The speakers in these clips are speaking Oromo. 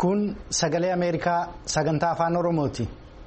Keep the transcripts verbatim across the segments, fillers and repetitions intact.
Kun sagalee Ameerikaa sagantaa afaan Oromooti.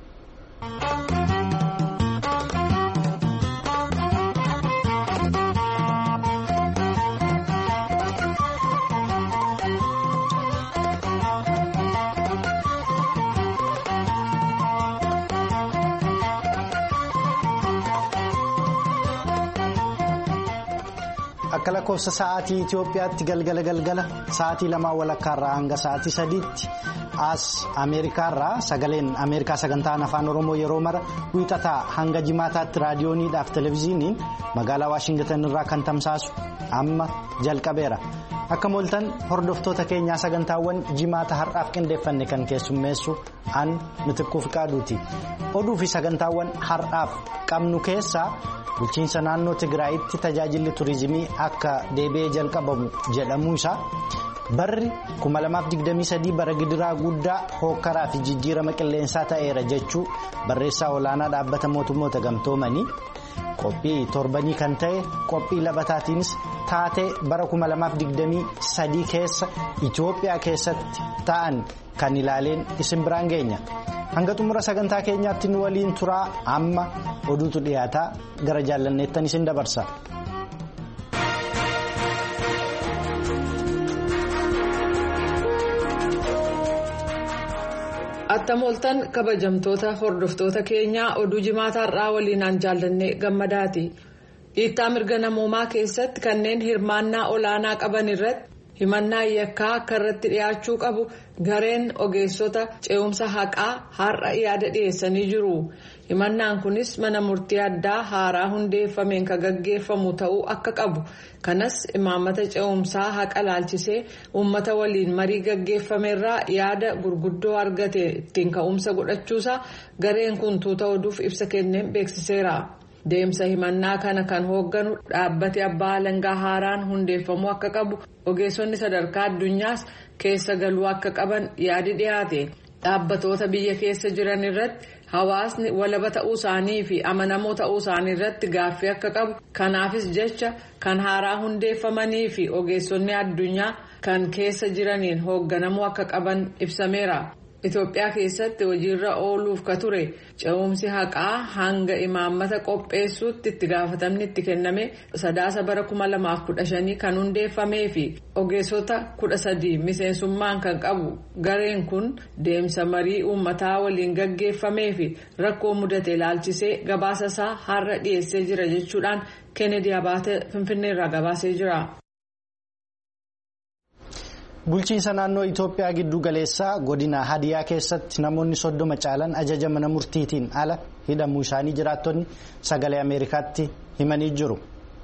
Akka lakkoofsa sa'aatii Itoophiyaatti galgala galgala sa'aatii lamaa walakkaarraa hanga sa'aatii sadiitti as Ameerikaarraa sagaleen Ameerikaa sagantaan afaan Oromoo yeroo mara wiixataa hanga jimaataatti raadiyooniidhaaf televezyiiniin magaalaa Waashingtan irraa kan tamsaasu amma jalqabeera. Akka mooltan hordoftoota keenyaa sagantaawwan jimaata har'aaf qindeeffanne kan keessummeessu an Mitikkuu Fiqaaduuti. Oduu fi sagantaawwan har'aaf qabnu keessaa. Bulchiinsa naannoo Tigraayitti tajaajilli turizimii akka deebi'ee jalqabamu jedhamuu isaa barri kuma lamaaf digdamii sadii bara gidiraa guddaa hookkaraa fi jijjiirama qilleensaa ta'eera jechuu barreessaa olaanaa dhaabbata mootummoota gamtoomanii qophii torbanii kan ta'e qophii labataatiinis taatee bara kuma lamaaf digdamii sadii keessa Itoophiyaa keessatti ta'an kan ilaaleen isin biraan geenya. Hanga xumura sagantaa keenyaatti nu waliin turaa amma oduutu dhiyaataa gara jaallanneettan isin dabarsa. Attam ooltan kabajamtoota hordoftoota keenyaa oduu jimaataarraa waliinaan jaallannee gammadaati. Dhiittaa mirga namoomaa keessatti kanneen hirmaannaa olaanaa qaban irratti. Himannaa yakkaa akka irratti dhiyaachuu qabu gareen ogeessota ce'umsa haqaa har'a yaada dhiyeessanii jiru. Himannaan kunis mana murtii addaa haaraa hundeeffameen kan gaggeeffamu ta'uu akka qabu. Kanas imaammata ce'umsaa haqa laalchisee uummata waliin marii gaggeeffameerraa yaada gurguddoo argate ittiin ka'umsa godhachuusaa gareen kun tuuta oduuf ibsa kenneen beeksiseera. Deemsa himannaa kana kan hoogganu dhaabbati abbaa alangaa haaraan hundeeffamuu akka qabu ogeessonni sadarkaa addunyaas keessa galuu akka qaban yaadi dhiyaate dhaabbatoota biyya keessa jiran irratti hawaasni walaba ta'uu isaanii fi amanamoo ta'uu isaanii irratti gaaffii akka qabu kanaafis jecha kan haaraa hundeeffamanii fi ogeessonni addunyaa kan keessa jiraniin hoogganamuu akka qaban ibsameera. Itoophiyaa keessatti hojiirra ooluuf ka ture ce'umsi haqaa hanga imaammata qopheessuutti itti gaafatamni itti kenname sadaasa bara kuma lamaaf kudha shanii kan hundeeffamee fi ogeessota kudha sadii miseensummaan kan qabu gareen kun deemsa marii uummataa waliin gaggeeffamee fi rakkoo mudate ilaalchisee gabaasa isaa har'a dhiyeessee jira jechuudhaan Kennedy Abaate Finfinneerraa gabaasee jira. Bulchiinsa naannoo Itoophiyaa giddu galeessaa godina Hadiyaa keessatti namoonni soddoma caalan ajaja mana murtiitiin ala hidhamuu isaanii jiraattonni sagalee Ameerikaatti himanii jiru.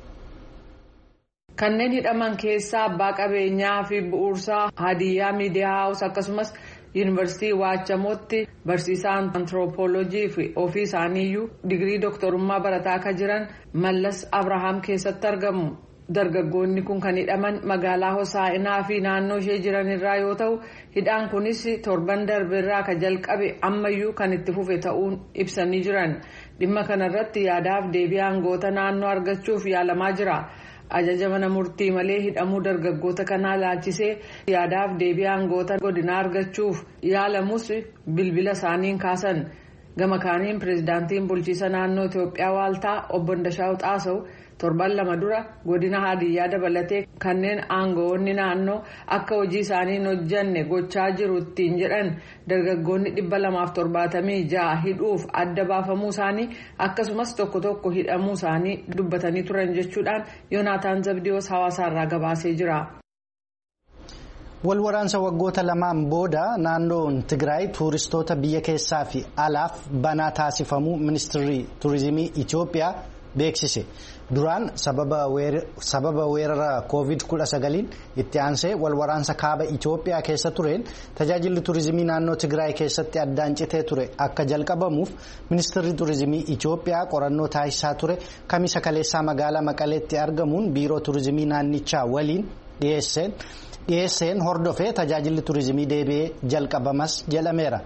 Kanneen hidhaman keessaa abbaa qabeenyaa fi bu'uursaa Hadiyaa Miidiyaa Haawus akkasumas Yuunivarsiitii Waachamootti barsiisaan antiroopooloojii fi ofii isaaniiyyuu digirii dooktorummaa barataa akka jiran Mallas Abrahaam keessatti argamu. Dargaggoonni kun kan hidhaman magaalaa Hosaa'inaa fi naannoo ishee jiran irraa yoo ta'u hidhaan kunis torban darbeerraa ka jalqabe ammayyuu kan itti fufe ta'uun ibsanii jiran dhimma kanarratti yaadaaf deebii aangoota naannoo argachuuf yaalamaa jira. Ajaja mana murtii malee hidhamuu dargaggoota kanaa laalchisee yaadaaf deebii aangoota godinaa argachuuf yaalamus bilbila isaaniin kaasan. Gama kaaniin pireezidaantiin bulchiisa naannoo Itoophiyaa waaltaa obbo Ndashaaw Xaasaw torban lama dura godina Hadiyyaa dabalatee kanneen aangoonni naannoo akka hojii isaanii hin hojjanne gochaa jiru ittiin jedhan dargaggoonni dhibba lamaaf torbaatamii ja'a hidhuuf adda baafamuu isaanii akkasumas tokko tokko hidhamuu isaanii dubbatanii turan jechuudhaan Yoonaataan Zabdiyoos hawaasaarraa gabaasee jira. Walwaraansa waggoota lamaan booda naannoon Tigraay tuuristoota biyya keessaa fi alaaf banaa taasifamuu ministeerri turizimii Itoophiyaa beeksise. Duraan sababa weerara koovid kudha sagaliin itti aansee walwaraansa kaaba Itoophiyaa keessa tureen tajaajilli turizimii naannoo Tigraay keessatti addaan citee ture akka jalqabamuuf ministeerri turizimii Itoophiyaa qorannoo taasisaa ture kamisa kaleessaa magaalaa Maqaleetti argamuun biiroo turizimii naannichaa waliin dhiyeesseen. dhiyeesseen hordofee tajaajilli turizimii deebi'ee jalqabamas jedhameera.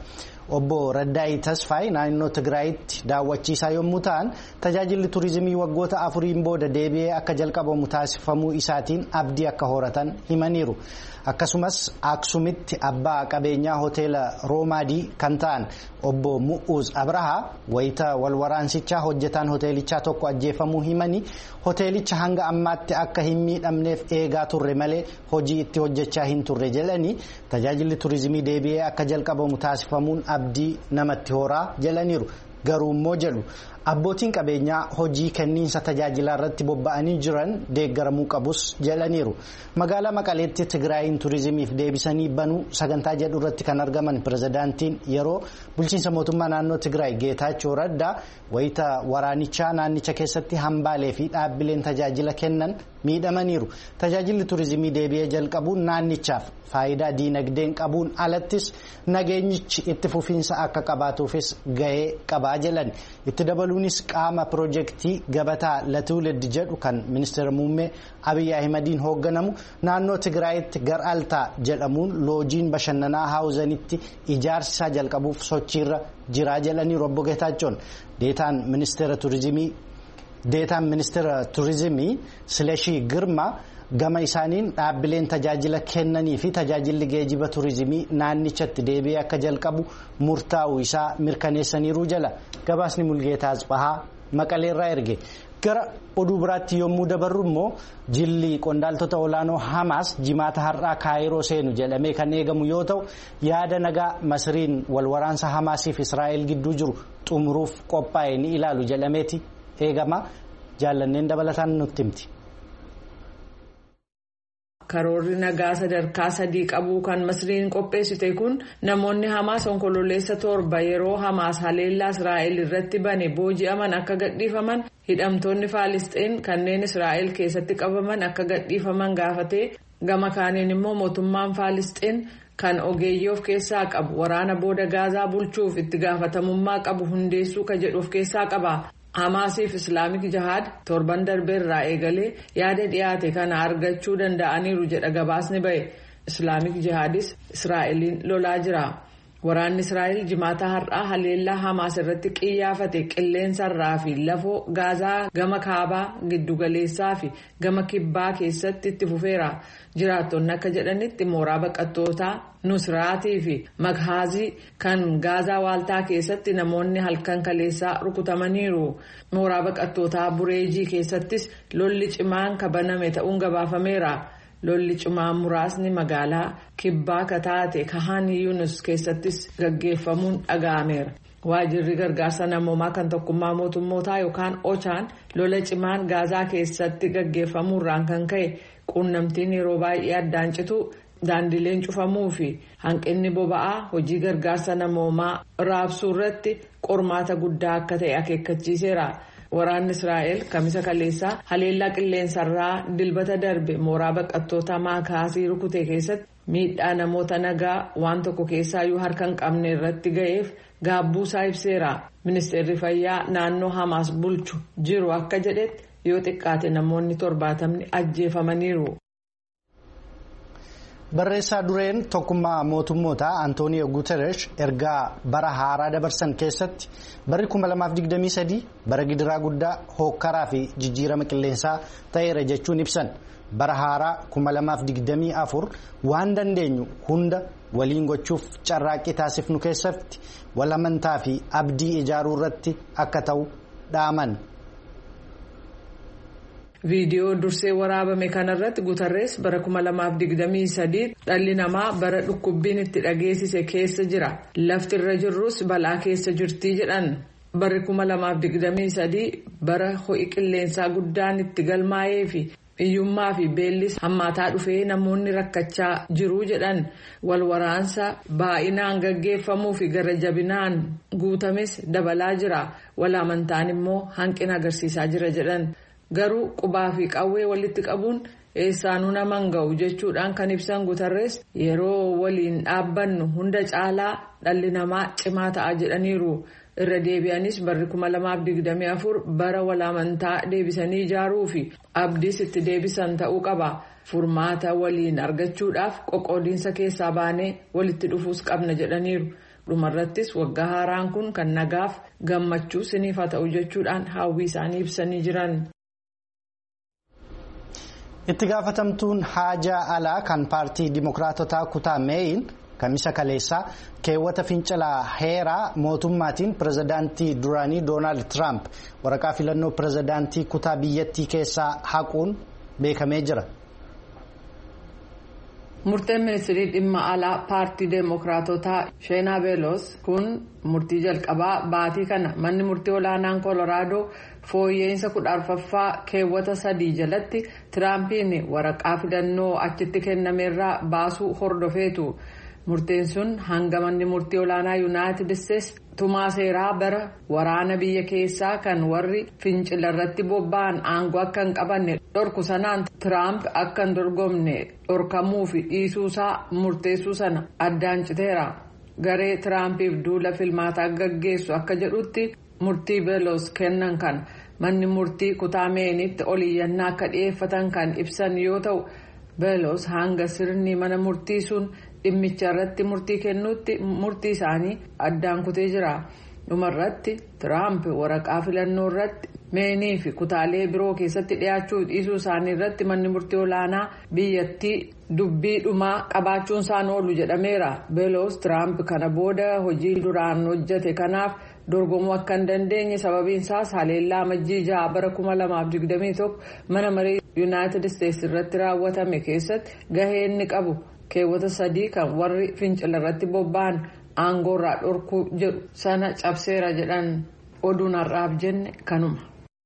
Obbo Raddaa'ii Tasfaayii naannoo Tigraayitti daawwachiisaa yommuu ta'an tajaajilli turizimii waggoota afuriin booda deebi'ee akka jalqabamu taasifamuu isaatiin abdii akka horatan himaniiru. Akkasumas Aksuumitti abbaa qabeenyaa hoteela Roomaadii kan ta'an obbo Mu'uuz Abrahaa wayita walwaraansichaa hojjetaan hoteelichaa tokko ajjeefamuu himanii hoteelicha hanga ammaatti akka hin miidhamneef eegaa turre malee hojii itti hojjechaa hin turre jedhanii tajaajilli turizimii deebi'ee akka jalqabamu taasifamuun abdii namatti horaa jedhaniiru. Garuu immoo jedhu abbootiin qabeenyaa hojii kenniinsa tajaajilaa irratti bobba'anii jiran deeggaramuu qabus jedhaniiru. Magaalaa Maqaleetti Tigraayin turizimiif deebisanii banuu sagantaa jedhu irratti kan argaman pirezidaantiin yeroo bulchiinsa mootummaa naannoo Tigraay Geetaachoo Raddaa wayita waraanichaa naannicha keessatti hambaalee fi dhaabbileen tajaajila kennan miidhamaniiru. Tajaajilli turizimii deebi'ee jalqabuun naannichaaf faayidaa diinagdeen qabuun alattis nageenyichi itti fufiinsa akka qabaatuufis gahee qabaa jedhan. Itti dabaluunis qaama piroojeektii gabataa latuulid jedhu kan ministeera muummee Abiy Ahimadiin hoogganamu naannoo Tigraayitti Gar'aaltaa jedhamuun loojiin bashannanaa haawuzanitti ijaarsisaa jalqabuuf sochiirra jiraa jedhaniiru. Obbo Geetaachoon deetaan ministeera turizimii deetaan ministeera turizimii Sileshii Girmaa gama isaaniin dhaabbileen tajaajila kennanii fi tajaajilli geejiba turizimii naannichatti deebi'ee akka jalqabu murtaa'uu isaa mirkaneessaniiru jala. Gabaasni Mulgeetaa Asbahaa Maqaleerraa erge. Gara oduu biraatti yommuu dabarru immoo jilli qondaaltota olaanoo Hamaas jimaata har'aa Kaayiroo seenu jedhamee kan eegamu yoo ta'u yaada nagaa Masriin walwaraansa Hamaasiif Israa'el gidduu jiru xumuruuf qophaa'e ni ilaalu jedhameeti eegama. Jaallanneen dabalataan nutti himti. Karoorri nagaa sadarkaa sadii qabuu kan Masriin qopheessite kun namoonni Hamaas onkololeessa torba yeroo Hamaas haleellaa Israa'el irratti bane booji'aman akka gadhiifaman hidhamtoonni Faalisxiin kanneen Israa'el keessatti qabaman akka gadhiifaman gaafatee gama kaaniin immoo mootummaan Faalisxiin kan ogeeyyii of keessaa qabu waraana booda Gaazaa bulchuuf itti gaafatamummaa qabu hundeessuu ka jedhu of keessaa qaba. Hamaasiif Islaamik Jihaad torban darbeerraa eegalee yaada dhiyaate kana argachuu danda'aniiru jedha gabaasni bahe. Islaamik Jihaadis Israa'eliin lolaa jira. Waraanni Israa'el jimaata har'aa haleellaa Hamaas irratti qiyyaafate qilleensarraa fi lafoo Gaazaa gama kaabaa giddugaleessaa fi gama kibbaa keessatti itti fufeera. Jiraattonni akka jedhanitti mooraa baqattootaa Nusraatii fi Maghaazii kan Gaazaa waaltaa keessatti namoonni halkan kaleessaa rukutamaniiru. Mooraa baqattootaa Bureejii keessattis lolli cimaan kabaname ta'uun gabaafameera. Lolli cimaan muraasni magaalaa kibbaa kataate Kahan Yunus keessattis gaggeeffamuun dhaga'ameera. Waajirri gargaarsa namoomaa kan tokkummaa mootummootaa yookaan Ochaan lola cimaan Gaazaa keessatti gaggeeffamuurraan kan ka'e quunnamtiin yeroo baay'ee addaan citu daandileen cufamuu fi hanqinni boba'aa hojii gargaarsa namoomaa raabsuu irratti qormaata guddaa akka ta'e akeekkachiiseera. Waraanni Israa'el kamisa kaleessaa haleellaa qilleensarraa dilbata darbe mooraa baqattoota Maakaasii rukute keessatti miidhaa namoota nagaa waan tokko keessaayyuu harka hin qabne irratti ga'eef gaabbuusaa ibseera. Ministeerri fayyaa naannoo Hamaas bulchu jiru akka jedhetti yoo xiqqaate namoonni torbaatamni ajjeefamaniiru. Barreessaa dureen tokkummaa mootummootaa Antooniyo Guuteresh ergaa bara haaraa dabarsan keessatti barri kuma lamaaf digdamii sadii bara gidiraa guddaa hookkaraa fi jijjiirama qilleensaa ta'eera jechuun ibsan. Bara haaraa kuma lamaaf digdamii afur waan dandeenyu hunda waliin gochuuf carraaqqii taasifnu keessatti wal amantaa fi abdii ijaaruu irratti akka ta'u dhaaman. Viidiyoo dursee waraabame kanarratti Guuterres bara kuma lamaaf digdamii sadii dhalli namaa bara dhukkubbiin itti dhageessise keessa jira. Lafti irra jirrus balaa keessa jirtii jedhan. Barri kuma lamaaf digdamii sadii bara ho'i qilleensaa guddaan itti galmaa'ee fi hiyyummaa fi beellis hammaataa dhufee namoonni rakkachaa jiru jedhan. Wal waraansa baay'inaan gaggeeffamuu fi gara jabinaan guutames dabalaa jira. Wal amantaan immoo hanqina agarsiisaa jira jedhan. Garuu qubaa fi qawwee walitti qabuun eessaanuu nama hin ga'u jechuudhaan kan ibsan Guuterres yeroo waliin dhaabbannu hunda caalaa dhalli namaa cimaa ta'a jedhaniiru. Irra deebi'anis barri kuma lamaaf digdamii afur bara wal amantaa deebisanii ijaaruu fi abdiis itti deebisan ta'uu qaba. Furmaata waliin argachuudhaaf qoqqoodiinsa keessaa baanee walitti dhufuus qabna jedhaniiru. dhumarrattis waggaa haaraan kun kan nagaaf gammachuu siniif haa ta'u jechuudhaan hawwii isaanii ibsanii jiran. Itti gaafatamtuun haajaa alaa kan paartii Dimookiraatotaa kutaa Meeyin kamisa kaleessaa keewwata fincilaa heeraa mootummaatiin pirezidaantii duraanii Doonaald Tiraamp waraqaa filannoo pirezidaantii kutaa biyyattii keessaa haquun beekamee jira. Murteen ministeerii dhimma alaa paartii Dimookiraatotaa Sheenaa Beelos kun murtii jalqabaa baatii kana manni murtii olaanaan Kooloraadoo fooyya'insa kudha arfaffaa keewwata sadii jalatti Tiraampiin waraqaa filannoo achitti kennameerraa baasuu hordofeetu. Murteen sun hanga manni murtii olaanaa Yuunaayitid Isteetsi tumaa seeraa bara waraana biyya keessaa kan warri fincila irratti bobba'an aangoo akka hin qabanne dhorku sanaan Tiraamp akka hin dorgomne dhorkamuu fi dhiisuusaa murteessuu sana addaan citeera. Garee Tiraampiif duula filmaataa gaggeessu akka jedhutti murtii Beelos kennan kan manni murtii kutaa Meeyinitti oliyyannaa akka dhiyeeffatan kan ibsan yoo ta'u Beelos hanga sirni mana murtii sun dhimmicha irratti murtii kennuutti murtii isaanii addaan kutee jira. Dhumarratti Tiraamp waraqaa filannoo irratti Meeyinii fi kutaalee biroo keessatti dhiyaachuu dhiisuu isaanii irratti manni murtii olaanaa biyyattii dubbii dhumaa qabaachuun isaan oolu jedhameera. Beelos Tiraamp kana booda hojii duraan hojjete kanaaf dorgomuu akka hin dandeenye sababiin isaas haleellaa amajjii ja'a bara kuma lamaaf digdamii tokko mana marii Yuunaayitid Isteetsi irratti raawwatame keessatti gahee inni qabu. Keewwata sadii kan warri fincila irratti bobba'an aangoorraa dhorkuu jedhu sana cabseera jedhan oduun har'aaf jenne kanuma.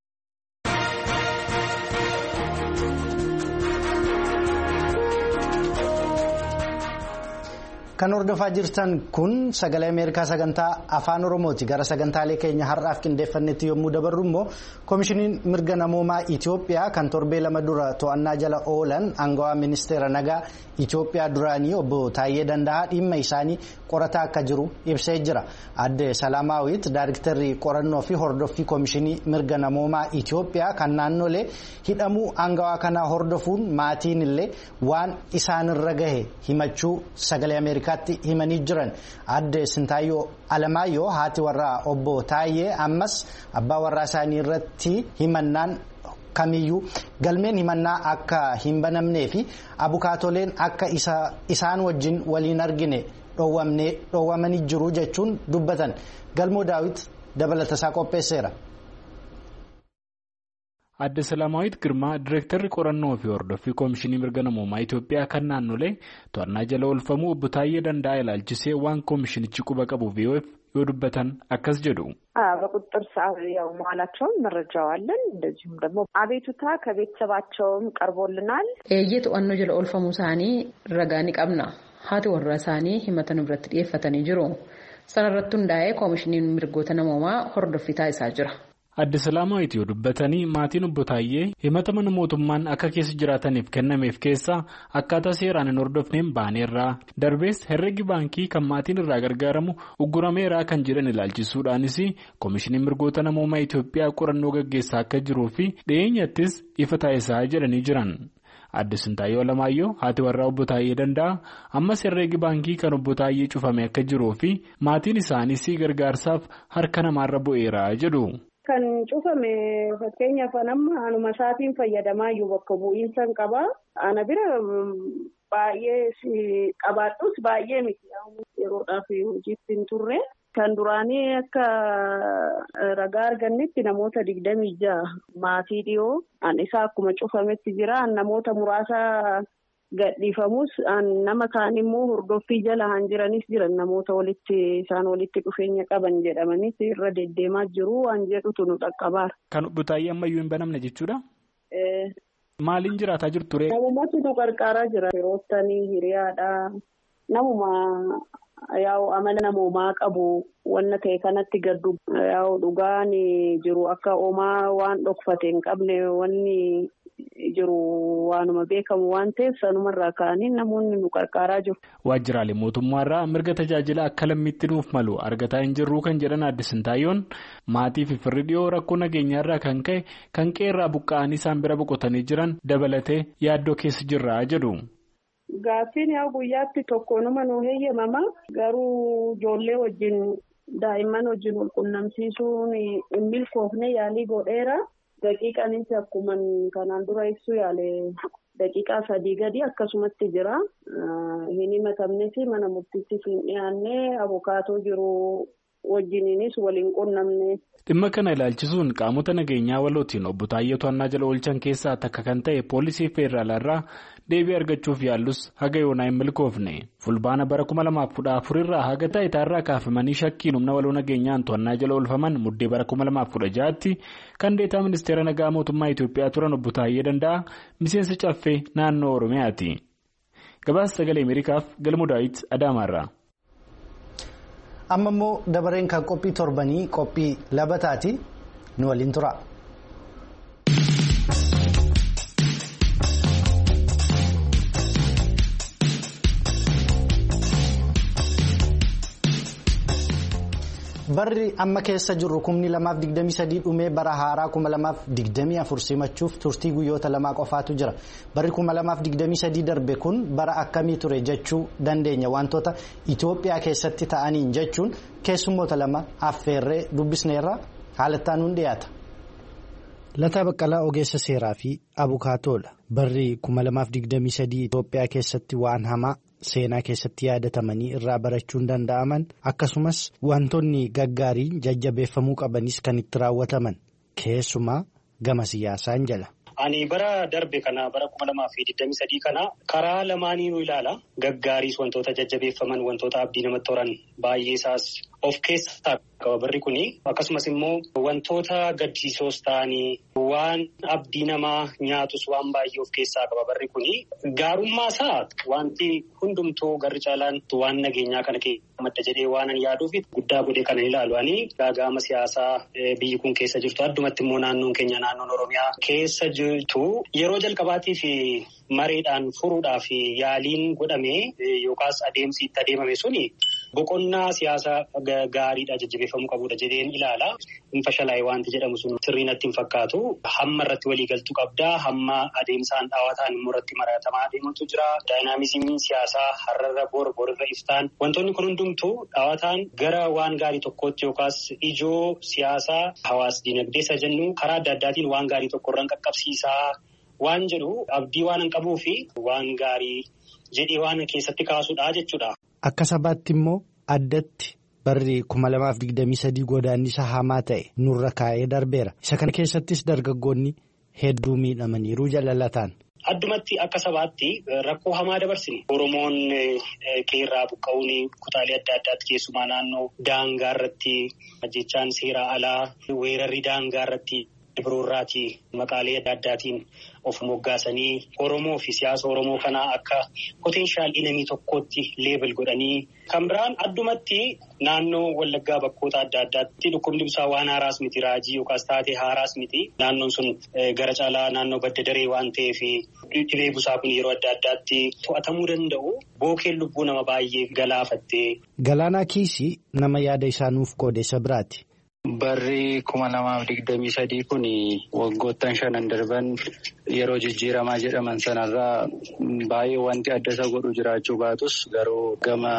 Kan hordofaa jirtan kun sagalee Ameerikaa sagantaa afaan Oromooti. Gara sagantaalee keenya har'aaf qindeeffannetti yommuu dabarru immoo koomishiniin mirga namoomaa Itoophiyaa kan torbee lama dura to'annaa jala oolan aangawaa ministeera nagaa Itoophiyaa duraanii obbo Taayyee Danda'aa dhimma isaanii qorataa akka jiru ibsee jira. Adde Salaamaawit Daayiriktarri qorannoo fi hordoffii koomishinii mirga namoomaa Itoophiyaa kan naannolee hidhamuu aangawaa kanaa hordofuun maatiin illee waan isaanirra gahe himachuu sagalee Ameerikaa himanii jiran. Adde Sintaayyoo Alamaayyoo haati warraa obbo Taayyee ammas abbaa warraa isaanii irratti himannaan kamiyyuu galmeen himannaa akka hin banamnee fi abukaatoleen akka isaan wajjin waliin argine dhoowwamanii jiru jechuun dubbatan. Galmoo Daawit dabalatasaa qopheesseera. Adde Salaamaawit Girmaa Direektarri qorannoo fi hordoffii koomishinii mirga namoomaa Itoophiyaa kan naannolee to'annaa jala oolfamuu obbo Taayyee Danda'aa ilaalchisee waan koomishinichi quba qabu ቪኦኤፍ yoo dubbatan akkas jedhu. በቁጥጥር ሰዓት ያው መዋላቸውን መረጃው አለን። እንደዚሁም ደግሞ አቤቱታ ከቤተሰባቸውም ቀርቦልናል። eeyyee to'annoo jala oolfamuu isaanii ragaa ni qabna. haati warraa isaanii himata irratti dhiyeeffatanii jiru. sanarratti hundaa'ee koomishiniin mirgoota namoomaa hordoffii taasisaa jira. Adde Salaamaawit yoo dubbatanii maatiin obbo Taayyee himata mana mootummaan akka keessa jiraataniif kennameef keessaa akkaataa seeraan hin hordofneen baaneerraa darbees herregi baankii kan maatiin irraa gargaaramu uggurameeraa kan jedhan ilaalchisuudhaanis koomishiniin mirgoota namoomaa Itoophiyaa qorannoo gaggeessaa akka jiruu fi dhiyeenyattis ifa taasisaa jedhanii jiran. Adde Sintaayyoo Alamaayyoo haati warraa obbo Taayyee Danda'aa ammas herregi baankii kan obbo Taayyee cufame akka jiruu fi maatiin isaaniis gargaarsaaf harka namaarra bu'eeraa jedhu. Kan cufame fakkeenyaaf anamma anuma isaatiin fayyadamaa iyyuu bakka bu'iinsa hin qaba. Ana bira baay'ee qabaadhus baay'ee miti. Yeroodhaaf hojiitti hin turre. Kan duraanii akka ragaa argannetti namoota digdamii ja'a maatii dhiyoo an isaa akkuma cufametti jira. Namoota muraasa gadhiifamus nama kaan immoo hordoffii jala han jiranis jiran namoota walitti isaan walitti dhufeenya qaban jedhamanis irra deddeemaa jiru waan jedhutu nu dhaqqabaara. Kan obbo Taayyee ammayyuu hin banamne jechuudha? Maaliin jiraataa jirtu ree? Namummaatu nu gargaaraa jira. Firoottanii hiriyaadhaa namuma yaa'u amala namoomaa qabu wanna ta'e kanatti gaddu yaa'u dhugaan jiru akka oomaa waan dhokfate hin qabne wanni jiru waanuma beekamu waan ta'eef sanumarraa ka'anii namoonni nu gargaaraa jiru. Waajjiraalee mootummaarraa mirga tajaajila akka lammiitti nuuf malu argataa hin jirru kan jedhan Adde Sintaayyoon maatii fi firri dhiyoo rakkoo nageenyaarraa kan ka'e kan qeerraa buqqa'anii isaan bira boqotanii jiran dabalatee yaaddoo keessa jirraa jedhu. Gaaffiin yaa guyyaatti tokkoonuma nuu heeyyamama garuu ijoollee wajjin daa'imman wajjin wal qunnamsiisuun hin milkoofne yaalii godheera. Daqiiqaanis akkuma kanaan dura ibsu yaale daqiiqaa sadii gadi akkasumatti jira. Hin himatamnes mana murtiittis hin dhiyaanne abukaatoo jiru wajjiniinis waliin qunnamne. Dhimma kana ilaalchisuun qaamota nageenyaa walootiin obbo Taayyee To'annaa jala oolchan keessaa takka kan ta'e poolisii feeraalaa deebii argachuuf yaallus haga yoonaa hin milkoofne. Fulbaana bara kuma lamaaf kudha afur irraa haga taayitaarraa kaafamanii shakkiin humna waloo nageenyaan to'annaa jala oolfaman muddee bara kuma lamaaf kudha ja'aatti kan deetaa ministeera nagaa mootummaa Itoophiyaa turan obbo Taayyee Danda'a miseensa caffee naannoo Oromiyaati. Gabaasa sagalee Ameerikaaf Galmoo Daawit Adaamaarraa. Amma immoo dabareen kan qophii torbanii qophii labataati nu waliin tura. Barri amma keessa jirru kumni lamaaf digdamii sadii dhumee bara haaraa kuma lamaaf digdamii afur simachuuf turtii guyyoota lamaa qofaatu jira. Barri kuma lamaaf digdamii sadii darbe kun bara akkamii ture jechuu dandeenya wantoota Itoophiyaa keessatti ta'aniin jechuun keessummoota lama affeerree dubbisneerra haalattaan nun dhiyaata. Lataa Baqqalaa ogeessa seeraa fi abukaatoodha. Barri kuma lamaaf digdamii sadii Itoophiyaa keessatti waan hamaa seenaa keessatti yaadatamanii irraa barachuun danda'aman akkasumas wantoonni gaggaariin jajjabeeffamuu qabanis kan itti raawwataman keessumaa gama siyaasaan jala. Ani bara darbe kana bara kuma lamaa fi digdamii sadii kana karaa lamaaniinuu ilaala. Gaggaariis wantoota jajjabeeffaman wantoota abdii namatti horan baay'ee isaas of keessaa qaba barri kuni. Akkasumas immoo wantoota gaddisiisoos ta'anii waan abdii namaa nyaatus waan baay'ee of keessaa qaba barri kuni. Gaarummaa isaa wanti hundumtuu garri caalaan waan nageenyaa kana keessa madda jedhee waan an yaaduuf guddaa godhee kana ilaalu. Ani gaaga'ama siyaasaa biyyi kun keessa jirtu addumatti immoo naannoon keenya naannoon Oromiyaa keessa jirtu yeroo jalqabaatii fi mareedhaan furuudhaaf yaaliin godhame yookaas adeemsi itti adeemame suni boqonnaa siyaasaa gaariidha jajjabeeffamuu qabudha jedheen ilaala. Hin fashalaa'e wanti jedhamu sun sirrii natti hin fakkaatu. Hamma irratti waliigaltuu qabdaa. Hamma adeemsaan dhaawataan immoo irratti maratamaa adeemutu jira. Daayinaamizimiin siyaasaa har'arra bor borirra iftaan wantoonni kun hundumtuu dhaawataan gara waan gaarii tokkootti yookaas ijoo siyaasaa hawaas dinagdee isa jennu karaa adda addaatiin waan gaarii tokkorraan qaqqabsiisaa waan jedhu abdii waan hin qabuu fi waan gaarii jedhee waan keessatti kaasudha jechuudha. Akka sabaatti immoo addatti barri kuma lamaaf digdamii sadii godaannisa hamaa ta'e nurra kaa'ee darbeera. Isa kana keessattis dargaggoonni hedduu miidhamaniiru jalallataan. Addumatti akka sabaatti rakkoo hamaa dabarsine. Oromoon qeerraa buqqa'uun kutaalee adda addaatti keessumaa naannoo daangaa irratti jechaan seeraa alaa weerarri daangaa irratti biroorraati maqaalee adda addaatiin of moggaasanii Oromoo fi siyaasa Oromoo kanaa akka potenshaal inamii tokkootti leebel godhanii kan biraan addumatti naannoo Wallaggaa bakkoota adda addaatti dhukkubni ibsaa waan haaraas miti raajii yookaas taatee haaraas miti naannoon sun gara caalaa naannoo badda daree waan ta'eef dhibee busaa kun yeroo adda addaatti to'atamuu danda'u bookeen lubbuu nama baay'ee galaafattee. Galaanaa Kiisii nama yaada isaa nuuf qoodeessa biraati. Barri kuma lamaaf digdamii sadii kun waggoottan shanan darban yeroo jijjiiramaa jedhaman sanarraa baay'ee wanti adda isa godhu jiraachuu baatus garuu gama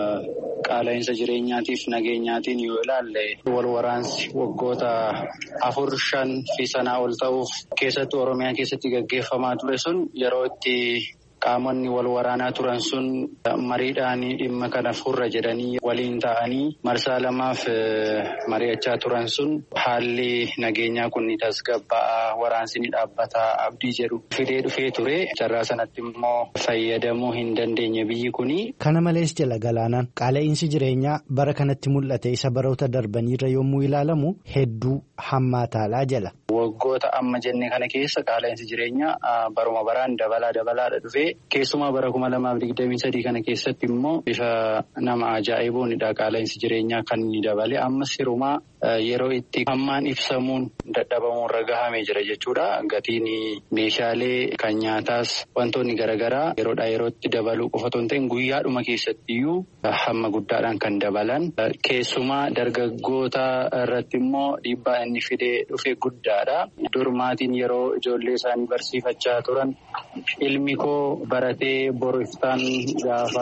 qaala'insa jireenyaatiif nageenyaatiin yoo ilaalle wal waraansi waggoota afur shan fi sanaa ol ta'uuf keessattuu Oromiyaa keessatti gaggeeffamaa ture sun yeroo itti qaamonni wal waraanaa turan sun mariidhaan dhimma kana furra jedhanii waliin ta'anii marsaa lamaaf mari'achaa turan sun haalli nageenyaa kun ni tasgabba'aa waraansi ni dhaabbataa abdii jedhu fidee dhufee ture. Carraa sanatti immoo fayyadamuu hin dandeenye biyyi kuni. Kana malees jala Galaanaan qaala'insi jireenyaa bara kanatti mul'ate isa baroota darbaniirra yommuu ilaalamu hedduu hammaataadhaa jala. Waggoota amma jenne kana keessa qaala'insi jireenyaa baruma baraan dabalaa dabalaadha dhufee keessumaa bara kuma lamaaf digdamii sadii kana keessatti immoo bifa nama ajaa'ibuunidha qaala'insi jireenyaa kan inni dabale ammas hirumaa yeroo itti hammaan ibsamuun dadhabamuurra gahamee jira jechuudha. Gatiin meeshaalee kan nyaataas wantoonni garaagaraa yeroodhaa yerootti dabaluu qofa otoo hin ta'in guyyaadhuma keessatti iyyuu hamma guddaadhaan kan dabalan keessumaa dargaggoota irratti immoo dhiibbaa inni fidee dhufe guddaadha. Dur maatiin yeroo ijoollee isaanii barsiifachaa turan ilmi koo baratee boru iftaan gaafa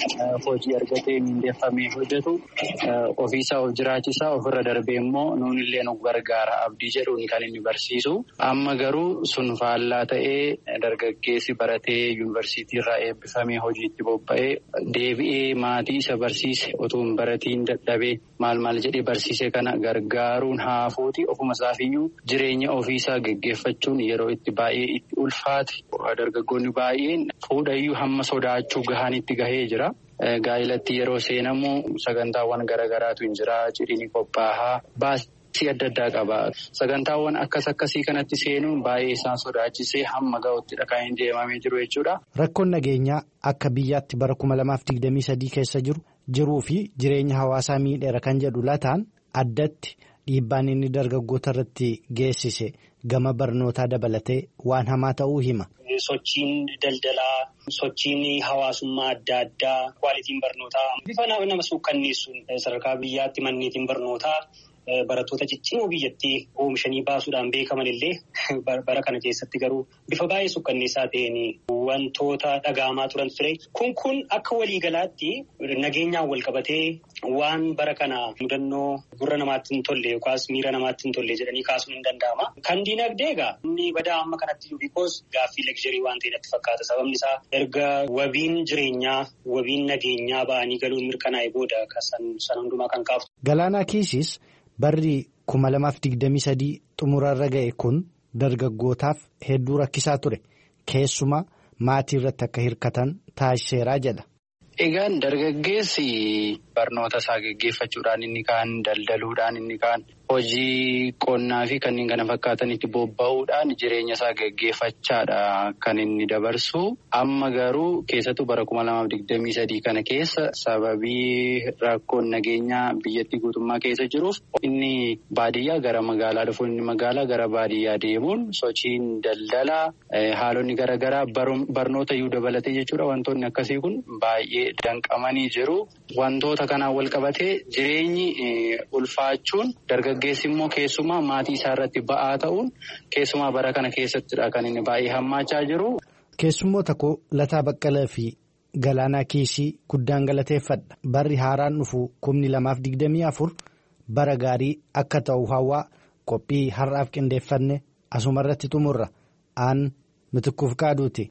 hojii argatee mindeeffamee hojjetu ofiisaa of jiraachisaa ofirra darbee immoo nuunillee nu gargaara abdii jedhuun kan inni barsiisu. Amma garuu sun faallaa ta'ee dargaggeessi baratee yuunivarsiitii irraa eebbifamee hojiitti bobba'ee deebi'ee maatii isa barsiise utuu hin baratiin dadhabee maal maal jedhee barsiise kana gargaaruun haafuuti ofuma isaafiyyuu jireenya ofiisaa geggeeffachuun yeroo itti baay'ee itti ulfaate dargaggoonni baay'een fuudhayyuu hamma sodaachuu gahanitti gahee jira. Gaa'ilatti yeroo seenamu sagantaawwan garaagaraatu hin jira cidhiin qophaa'a baasii adda addaa qaba. Sagantaawwan akkas akkasii kanatti seenuun baay'ee isaan sodaachisee hamma ga'utti kan hin deemamee jiru jechuudha. Rakkoon nageenyaa akka biyyaatti bara kuma lamaaf digdamii sadii keessa jiru jiruu fi jireenya hawaasaa miidheera kan jedhu lataan addatti dhiibbaan inni dargaggoota irratti geessise gama barnootaa dabalatee waan hamaa ta'uu hima. Sochiin daldalaa, sochiin hawaasummaa adda addaa, kwaalitiin barnootaa bifa nama suukkanneessuun sadarkaa biyyaatti manneetiin barnootaa barattoota ciccimoo biyyattii oomishanii baasuudhaan beekaman illee bara kana keessatti garuu bifa baay'ee suukkanneessaa ta'een wantoota dhaga'amaa turan ture. Kun kun akka waliigalaatti nageenyaan wal qabatee waan bara kana mudannoo gurra namaatti hin tolle yookaas miira namaatti hin tolle jedhanii kaasuun hin danda'ama. Kan diinagdee egaa inni badaa amma kanatti jiru bikoos gaaffii legzerii waan ta'e natti fakkaata. Sababni isaa erga wabiin jireenyaa wabiin nageenyaa ba'anii galuun mirkanaa'e booda san hundumaa kan kaaftu. Galaanaa Kiisis barri kuma lamaaf digdamii sadii xumurarra ga'e kun dargaggootaaf hedduu rakkisaa ture. Keessumaa maatii irratti akka hirkatan taasiseeraa jedha. Egaan dargaggeessi barnoota isaa geggeeffachuudhaan inni kaan daldaluudhaan inni kaan hojii qonnaa fi kanneen kana fakkaatanitti bobba'uudhaan jireenya isaa geggeeffachaadha kan inni dabarsu. Amma garuu keessattuu bara kuma lamaaf digdamii sadii kana keessa sababii rakkoon nageenyaa biyyattii guutummaa keessa jiruuf inni baadiyyaa gara magaalaa dhufuun inni magaalaa gara baadiyyaa deemuun sochiin daldalaa haalonni garaagaraa barnoota iyyuu dabalatee jechuudha. Wantoonni akkasii kun baay'ee danqamanii jiru. Wantoota kanaan wal qabatee jireenyi ulfaachuun dargaggeessi immoo keessumaa maatii isaa irratti ba'aa ta'uun keessumaa bara kana keessattidha kan inni baay'ee hammaachaa jiru. Keessummoota koo Lataa Baqqalaa fi Galaanaa Kiisii guddaan galateeffadha. Barri haaraan dhufu kumni lamaaf digdamii afur bara gaarii akka ta'u hawwaa qophii har'aaf qindeeffanne asumarratti xumurra. Aan Mitikkuuf Qaaduuti.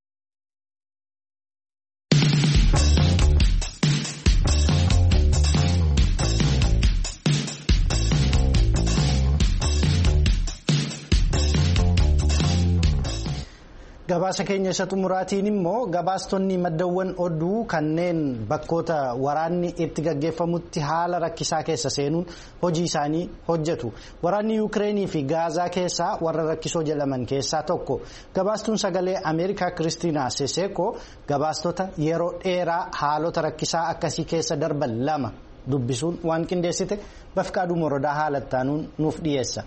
Gabaasa keenya isa xumuraatiin immoo gabaastonni maddawwan oduu kanneen bakkoota waraanni itti gaggeeffamutti haala rakkisaa keessa seenuun hojii isaanii hojjetu. Waraanni Yuukireenii fi Gaazaa keessaa warra rakkisoo jedhaman keessaa tokko. Gabaastuun sagalee Ameerikaa Kiristiinaa Seseekoo gabaastota yeroo dheeraa haalota rakkisaa akkasii keessa darban lama dubbisuun waan qindeessite Bafqaaduu Morodaa haalattaanuun nuuf dhiyeessa.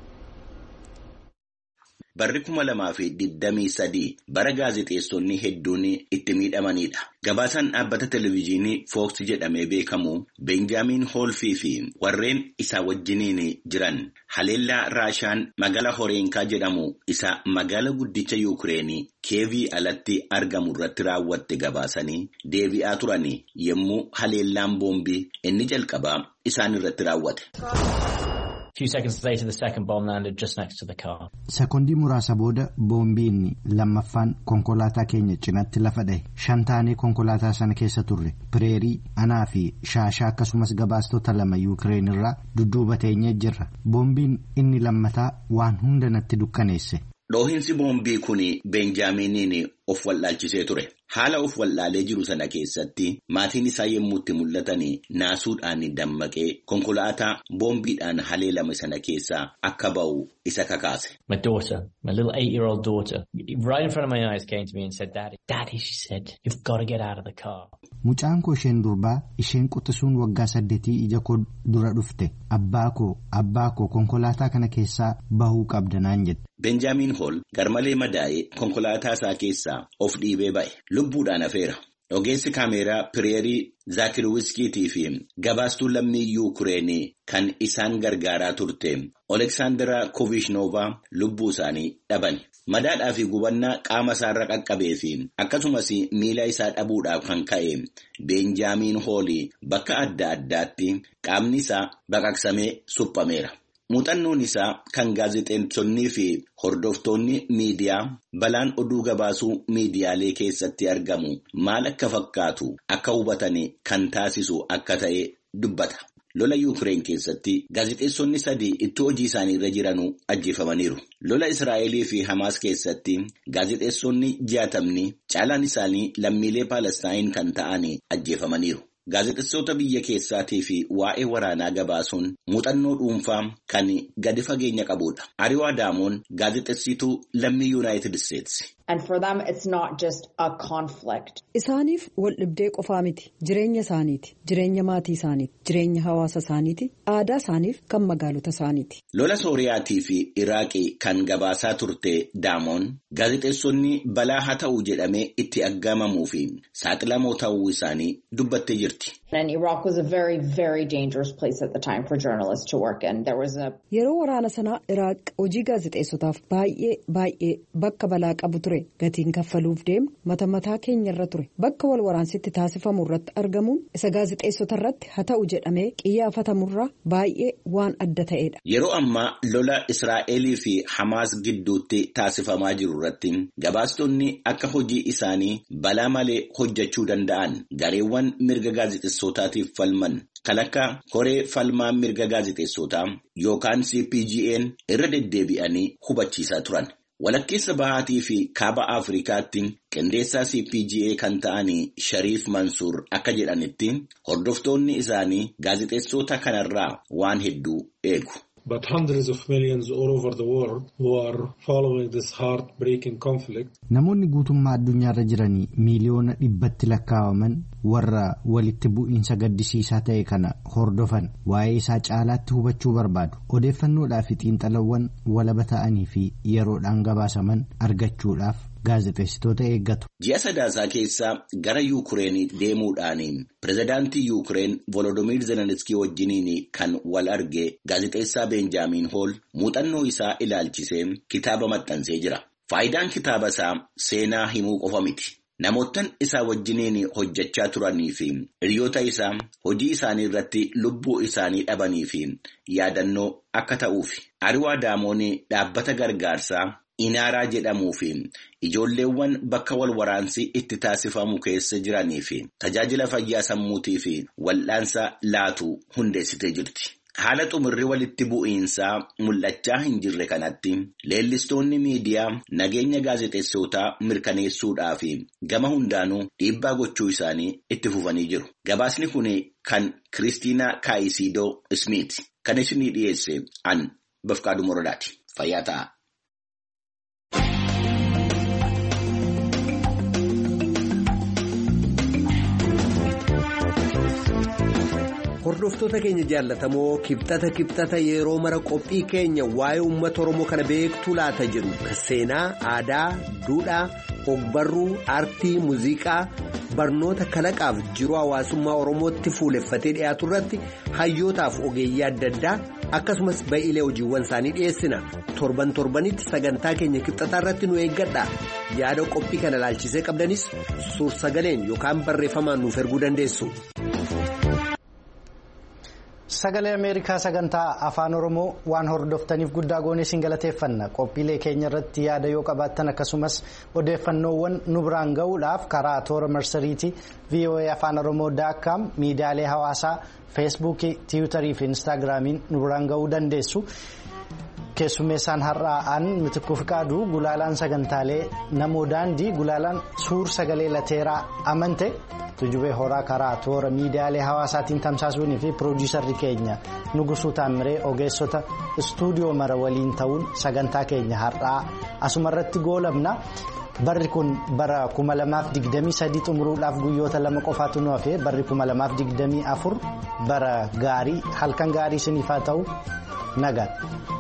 Barri kuma lamaa fi digdamii sadii bara gaazexeessonni hedduun itti miidhamanidha. Gabaasaan dhaabbata televezyiinii Fox jedhamee beekamu Benjaamin Hoolfii fi warreen isaa wajjiniin jiran haleellaa Raashaan magaalaa Horeenkaa jedhamu isa magaala guddicha Yuukireenii Kiyeevii alatti argamu irratti raawwatte gabaasanii deebi'aa turan yommuu haleellaan boombii inni jalqabaa isaan irratti raawwate. Few seconds later, the second bomb landed just next to the car. Sekondii muraasa booda boombiin lammaffaan konkolaataa keenya cinaatti lafa dha'e. Shan taanee konkolaataa sana keessa turre. Pireerii, anaa fi shaashaa akkasumas gabaastota lama Yuukireen irraa dudduuba teenyee jirra. Boombiin inni lammataa waan hunda natti dukkaneesse. Dhoohinsi boombii kun Benjaaminiin of wallaalchisee ture. Haala of wallaalee jiru sana keessatti maatiin isaa yommuu itti mul'atan naasuudhaan dammaqee konkolaataa boombiidhaan haleelame sana keessaa akka ba'u isa kakaase. My daughter, my little eight-year-old daughter, right in front of my eyes came to me and said, Daddy, Daddy, she said, you've got to get out of the car. Mucaan koo isheen durbaa isheen quxisuun waggaa saddeetii ija koo dura dhufte. Abbaa koo, abbaa koo konkolaataa kana keessaa bahuu qabda naan jette. Benjaamin Hool garmalee madaa'ee konkolaataa isaa keessaa of dhiibee ba'e. Lubbuudhaan hafeera. ogeessi kaameeraa Pireerii Zaakirwiskiitii fi gabaastuu lammii Yuukireenii kan isaan gargaaraa turte Oleksaandaraa Kovishnova lubbuu isaanii dhaban. Madaadhaa fi gubannaa qaama isaarra qaqqabee fi akkasumas miila isaa dhabuudhaaf kan ka'e Beenjaamiin Hoolii bakka adda addaatti qaamni isaa baqaqsamee suphameera. Muuxannoon isaa kan gaazexeessonnii fi hordoftoonni miidiyaa balaan oduu gabaasuu miidiyaalee keessatti argamu maal akka fakkaatu akka hubatan kan taasisu akka ta'e dubbata. Lola Yuukireen keessatti gaazexeessonni sadii itti hojii isaanii irra jiranuu ajjeefamaniiru. Lola Israa'elii fi Hamaas keessatti gaazexeessonni jaatamni caalaan isaanii lammiilee Paalestaayin kan ta'an ajjeefamaniiru. Gaazexeessota biyya keessaatii fi waa'ee waraanaa gabaasuun muuxannoo dhuunfaa kan gadi fageenya qabudha. Ariwaa Daamoon gaazexeessituu lammii Yuunaayitid Isteetsi. And for them it's not just a conflict. Isaaniif wal dhibdee qofaa miti. Jireenya isaaniiti. Jireenya maatii isaaniiti. Jireenya hawaasa isaaniiti. Aadaa isaaniif kan magaalota isaaniiti. Lola Sooriyaatii fi Iraaqii kan gabaasaa turte Daamoon gaazexeessonni balaa haa ta'u jedhamee itti aggaamamuu fi saaxilamoo ta'uu isaanii dubbattee jirti. And Iraq was a very, very dangerous place at the time for journalists to work in. There was a Yeroo waraana sanaa Iraaq hojii gaazexeessotaaf baay'ee baay'ee bakka balaa qabu ture. Gatiin kaffaluuf deemu mata mataa keenya irra ture. Bakka wal waraansitti taasifamu irratti argamuun isa gaazexeessota irratti haa ta'u jedhamee qiyyaafatamurraa baay'ee waan adda ta'edha. Yeroo ammaa lola Israa'elii fi Hamaas gidduutti taasifamaa jiru irratti gabaastonni akka hojii isaanii balaa malee hojjechuu danda'an gareewwan mirga gaazexeessotaatiif falman kan akka koree falmaa mirga gaazexeessotaa yookaan C P G N irra deddeebi'anii hubachiisaa turan. Walakkeessa bahaatii fi kaaba Afrikaatti qindeessaa C P G A kan ta'an Shariif Mansuur akka jedhanitti hordoftoonni isaanii gaazexeessota kanarraa waan hedduu eegu. But hundreds of millions all over the world who are following this heartbreaking conflict. Namoonni guutummaa addunyaarra jiranii miiliyoona dhibbatti lakkaa'aman warra walitti bu'iinsa gaddisiisaa ta'e kana hordofan waa'ee isaa caalaatti hubachuu barbaadu. Odeeffannoodhaa fi xiinxalawwan walaba ta'anii fi yeroodhaan gabaasaman argachuudhaaf gaazexeessitoota eeggatu. Ji'a sadaasaa keessaa gara Yuukireen deemuudhaan pirezidaantii Yuukireen Volodimiir Zelenskii wajjiniin kan wal arge gaazexeessaa Beenjaamiin Hool muuxannoo isaa ilaalchisee kitaaba maxxansee jira. Faayidaan kitaaba isaa seenaa himuu qofa miti. Namoottan isaa wajjiniin hojjechaa turanii fi hiriyoota isaa hojii isaanii irratti lubbuu isaanii dhabanii fi yaadannoo akka ta'uufi. Ariwaa Daamoon dhaabbata gargaarsaa Inaaraa jedhamuu fi ijoolleewwan bakka wal waraansi itti taasifamu keessa jiranii fi tajaajila fayyaa sammuutii fi wal'aansa laatu hundeessitee jirti. Haala xumurri walitti bu'iinsaa mul'achaa hin jirre kanatti leellistoonni miidiyaa nageenya gaazexeessotaa mirkaneessuudhaa fi gama hundaanuu dhiibbaa gochuu isaanii itti fufanii jiru. Gabaasni kun kan Kiristiinaa Kaayisidoo Smith kan isinii dhiyeesse an Bafqaaduu Morodaati. Fayyaa ta'a. Hordoftoota keenya jaallatamoo kibxata kibxata yeroo mara qophii keenya waa'ee uummata Oromoo kana beektuu laata jedhu seenaa, aadaa, duudhaa, ogbarruu, aartii, muuziqaa, barnoota kalaqaaf jiruu hawaasummaa Oromootti fuuleffatee dhiyaatu irratti hayyootaaf ogeeyyii adda addaa akkasumas ba'iilee hojiiwwan isaanii dhiyeessina. Torban torbanitti sagantaa keenya kibxataa irratti nu eeggadha. Yaada qophii kana ilaalchisee qabdanis suur-sagaleen yookaan barreeffamaan nuuf erguu dandeessu. Sagalee Ameerikaa sagantaa afaan Oromoo waan hordoftaniif guddaa goonee isin galateeffanna. Qophiilee keenya irratti yaada yoo qabaattan akkasumas odeeffannoowwan nu biraan ga'uudhaaf karaa toora marsariitii V O A afaan Oromoo daakkaam miidiyaalee hawaasaa feesbuukii, tiwutarii fi instaagiraamiin nu biraan ga'uu dandeessu. Keessummeessaan har'aan Mitikuu Fiqaaduu, gulaalaan sagantaalee namoo daandii, gulaalaan suur sagalee lateeraa amante. Tujubee horaa karaa toora miidiyaalee hawaasaatiin tamsaasuunii fi piroodiisarri keenya Nugusuu Taamiree ogeessota istuudiyoo mara waliin ta'uun sagantaa keenya har'aa asumarratti goolabna. Barri kun bara kuma lamaaf digdamii sadii xumuruudhaaf guyyoota lama qofaatu nu hafe barri kuma lamaaf digdamii afur bara gaarii halkan gaarii isiniif haa ta'u nagaan.